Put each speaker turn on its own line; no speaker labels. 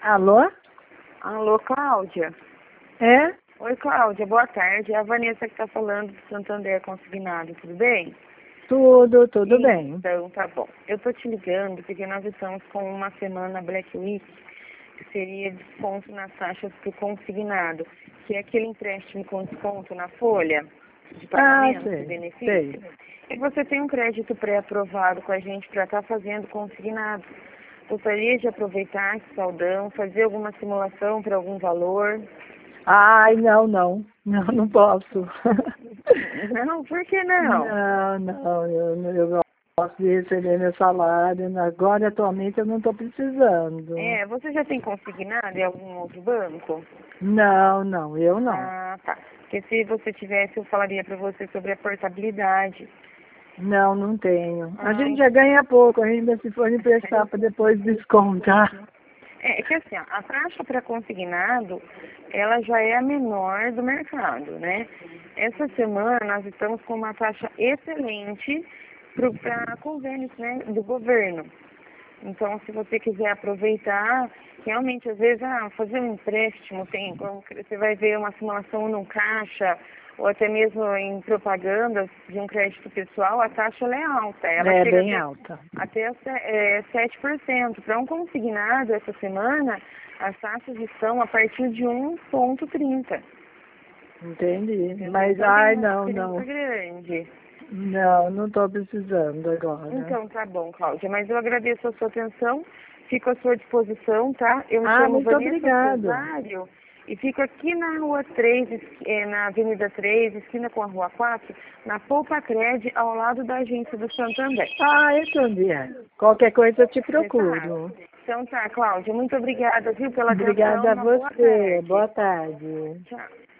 Alô?
Alô, Cláudia?
É?
Oi, Cláudia, boa tarde. É a Vanessa que está falando do Santander Consignado, tudo bem?
Tudo bem.
Então, tá bom. Eu tô te ligando porque nós estamos com uma semana Black Week, que seria desconto nas taxas do consignado, que é aquele empréstimo com desconto na folha de pagamento, de benefício.
sei.
E você tem um crédito pré-aprovado com a gente para estar fazendo consignado. Gostaria de aproveitar esse saldão, fazer alguma simulação para algum valor?
Ai, não. Não posso.
Não, por que não?
Eu gosto de receber meu salário. Agora, atualmente, eu não estou precisando.
Você já tem consignado em algum outro banco?
Não, eu não.
Ah, tá. Porque se você tivesse, eu falaria para você sobre a portabilidade.
Não tenho. A gente já ganha pouco ainda se for emprestar para depois descontar.
É que assim, ó, a taxa para consignado, ela já é a menor do mercado, né? Essa semana nós estamos com uma taxa excelente para convênios, né, do governo. Então, se você quiser aproveitar, realmente, às vezes, fazer um empréstimo, você vai ver uma simulação num caixa, ou até mesmo em propagandas de um crédito pessoal, a taxa ela é alta. Ela
É
chega
bem alta.
até 7%. Para um consignado, essa semana, as taxas estão a partir de 1,30.
Entendi.
Então,
Mas,
tem
ai,
uma
não.
diferença grande.
Não estou precisando agora.
Então, tá bom, Cláudia. Mas eu agradeço a sua atenção. Fico à sua disposição, tá? Eu me chamo
Muito
Vanessa
obrigado.
Cesário e fico aqui na Rua 3, na Avenida 3, esquina com a Rua 4, na Poupa Cred, ao lado da agência do Santander.
Entendi. Qualquer coisa eu te procuro.
Então tá, Cláudia. Muito obrigada, viu, pela atenção.
Obrigada a
Uma boa
você.
tarde.
Boa tarde.
Tchau.